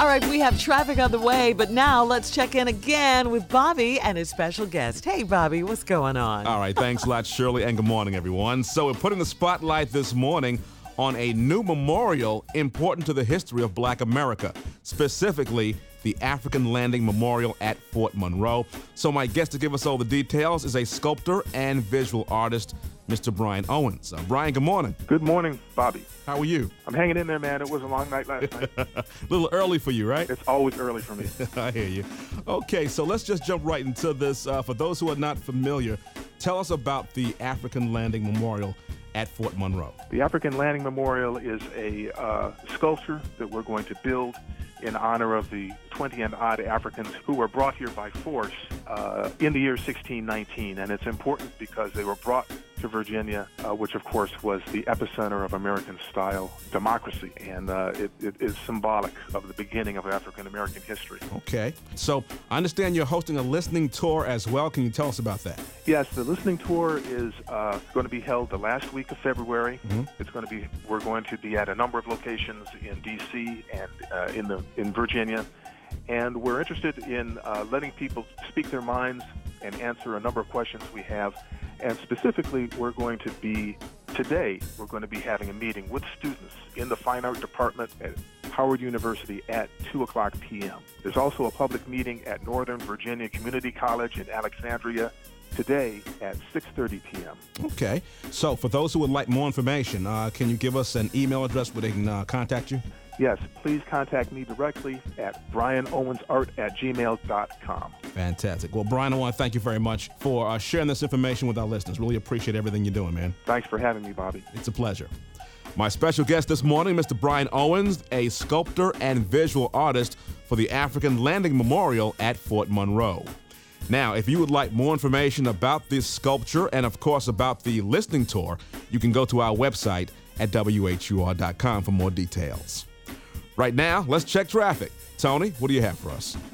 All right, we have traffic on the way, but now let's check in again with Bobby and his special guest. Hey, Bobby, what's going on? All right, thanks a lot, Shirley, and good morning, everyone. So we're putting the spotlight this morning on a new memorial important to the history of Black America, specifically the African Landing Memorial at Fort Monroe. So my guest to give us all the details is a sculptor and visual artist, Mr. Brian Owens. Brian, good morning. Good morning, Bobby. How are you? I'm hanging in there, man. It was a long night last night. A little early for you, right? It's always early for me. I hear you. Okay, so let's just jump right into this. For those who are not familiar, tell us about the African Landing Memorial at Fort Monroe. The African Landing Memorial is a sculpture that we're going to build in honor of the 20 and odd Africans who were brought here by force in the year 1619. And it's important because they were brought to Virginia, which of course was the epicenter of American-style democracy. And it is symbolic of the beginning of African-American history. Okay. So I understand you're hosting a listening tour as well. Can you tell us about that? Yes, the listening tour is going to be held the last week of February. Mm-hmm. We're going to be at a number of locations in D.C. and in Virginia, and we're interested in letting people speak their minds and answer a number of questions we have. And specifically, we're going to be having a meeting with students in the Fine Art Department at Howard University at 2:00 p.m. There's also a public meeting at Northern Virginia Community College in Alexandria today at 6:30 p.m. Okay. So for those who would like more information, can you give us an email address where they can contact you? Yes, please contact me directly at brianowensart@gmail.com. Fantastic. Well, Brian, I want to thank you very much for sharing this information with our listeners. Really appreciate everything you're doing, man. Thanks for having me, Bobby. It's a pleasure. My special guest this morning, Mr. Brian Owens, a sculptor and visual artist for the African Landing Memorial at Fort Monroe. Now, if you would like more information about this sculpture and, of course, about the listening tour, you can go to our website at whur.com for more details. Right now, let's check traffic. Tony, what do you have for us?